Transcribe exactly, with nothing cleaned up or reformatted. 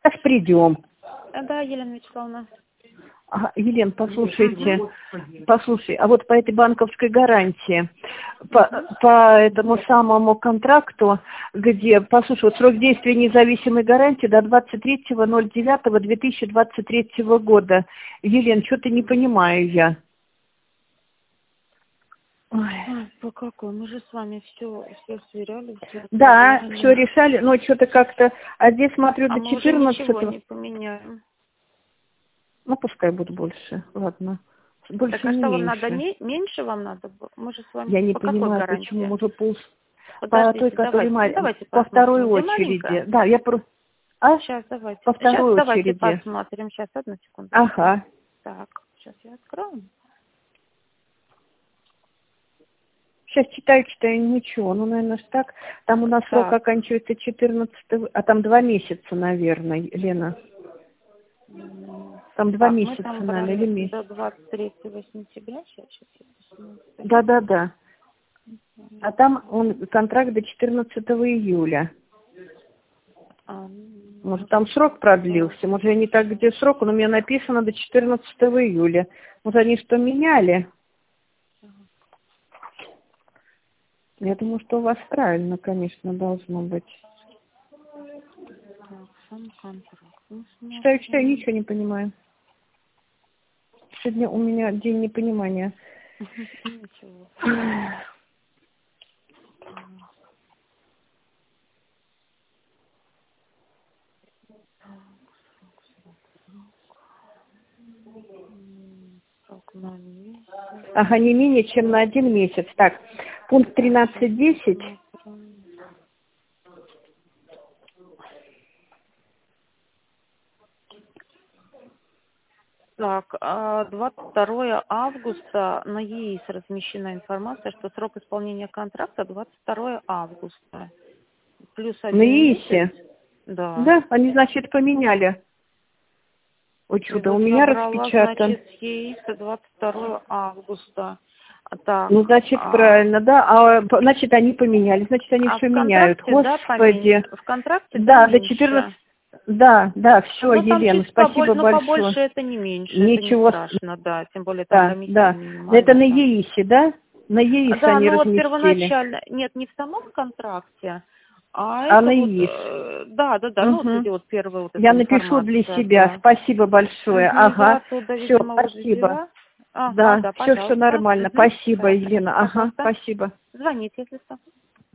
Сейчас придем. Да, Елена Вячеславовна. Ага, Елена, послушайте, послушай, а вот по этой банковской гарантии, по, по этому самому контракту, где, послушай, вот срок действия независимой гарантии до двадцать третьего ноль девятого две тысячи двадцать третьего года. Елена, что-то не понимаю я. Ой. А, по какой? Мы же с вами все, все сверяли. Все да, все решали, но что-то как-то, а здесь смотрю а до мы четырнадцатого. Уже ничего не поменяем. Ну, пускай будет больше, ладно. Больше так, а не что вам меньше. надо? Меньше вам надо? Мы же с вами Я не по понимаю, какой почему гарантии? уже пол... По той, Подождите, которой давайте, ма... давайте по второй посмотрим. Где очереди. маленькая? Да, я про... А? Сейчас давайте. По Сейчас второй давайте очереди. посмотрим. Сейчас, одну секунду. Ага. Так, сейчас я открою. Сейчас читаю, читаю, ничего. Ну, наверное, ж так. Там у нас Так. срок оканчивается четырнадцатого, а там два месяца, наверное, Лена. Там два так, месяца, мы там наверное, или месяц. до двадцать третьего сентября. Сейчас, сейчас я посмотрю. Да, да, да. А там он контракт до четырнадцатого июля. А, Может, там срок продлился. Может, я не так, где срок, но у меня написано до четырнадцатого июля. Может, они что, меняли? Я думаю, что у вас правильно, конечно, должно быть. так, сам контракт. Ну, Читаю, читаю, ничего не понимаю. Сегодня у меня день непонимания. Ничего. Срок на месяц. Ага, не менее чем на один месяц. Так, пункт тринадцать десять. Так, а двадцать второго августа на ЕИС размещена информация, что срок исполнения контракта двадцать второго августа. Плюс один На ЕИСе? месяц. Да. Да, они, значит, поменяли. Ой, И чудо, вот у меня я брала, распечатан. значит, с ЕИСа двадцать второго августа. А так, Ну, значит, а, правильно, да. А, значит, они поменяли, значит, они а все в меняют. контракте, да, Господи. поменьше? В контракте, да, Да, до меньше? четырнадцатого. Да, да, все, Ну, там Елена, чуть побольше, спасибо ну, большое. побольше это не меньше, это не Ничего, страшно, да, тем более там да, комиссия да. Это на минимальная. Там. ЕИСе, да? На ЕИСе Да, они ну вот разместили. первоначально, нет, не в самом контракте, а А на это вот, ЕИС. э, да, да, да, ну вот Угу. где вот первая вот эта Я напишу для информация, себя. да. Спасибо большое. Угу, я Ага. оттуда, Все, видимо, вот спасибо. взяла. Ага, Да, да, все, все пожалуйста. нормально. Угу, Спасибо, да, Елена. Ага, пожалуйста. спасибо. Звоните, если что.